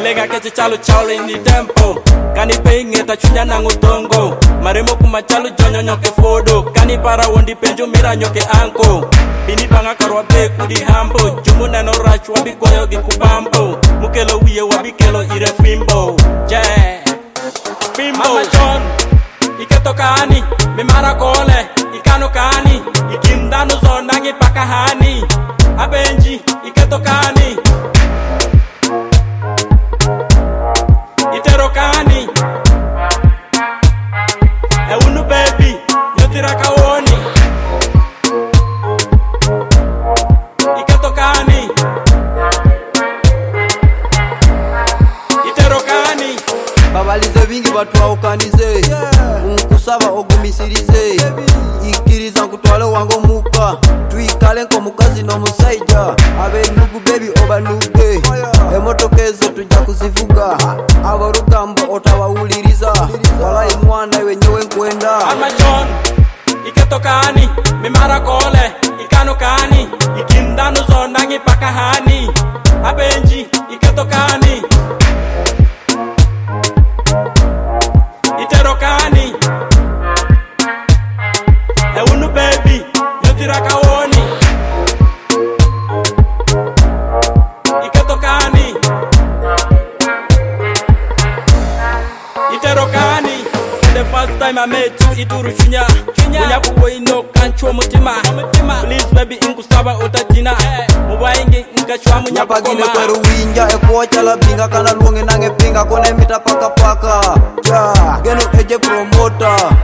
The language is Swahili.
Lenga kete chalo chalo in the tempo. Kani peinge ta chunya nango tongo. Maremo kuma chalo jonyo nyoke fodo. Kani para wondi penjo mira nyoke anko. Bini banga karwa be kudi hambo. Jumuna no rach wabi goyo gikubambo. Mukelo wiye wabi kelo ire fimbo. Yeah, fimbo. Mama John, iketo kani, mimara kole, ikano kani, ikindano zonangi paka hani. Abenji, iketo kani, itero kani. Unu baby, yotira kawoni. Iketo kani, itero kani. Babalize bingi batu waukanize, Unkusaba ogumisirize, Ikiriza nkutwale wango muka, Tuikale nko mukazi no musaija, Abe nugu baby oba nuge, Emotokezo tuja kuzivuga, Abarugambo otawawuliriza, Walai mwana wenyewe nkwenda. Mama John, iketo kani, mimara kole, ikano kani, ikindano zonangi paka hani. Abenji, iketo kani, itero kani. Unu baby, yotira kawoni. Iketo kani, itero kani. The first time I met you, ituru chunya. Kunya kuwa ino kanchwa mutima. Please baby inkusaba otajina. Muwaingi nkachwa munya Nyapagine kukoma. kweru winja ekuocha la binga kana luonge nange pinga kone mita paka paka. Ja, geno eje promota.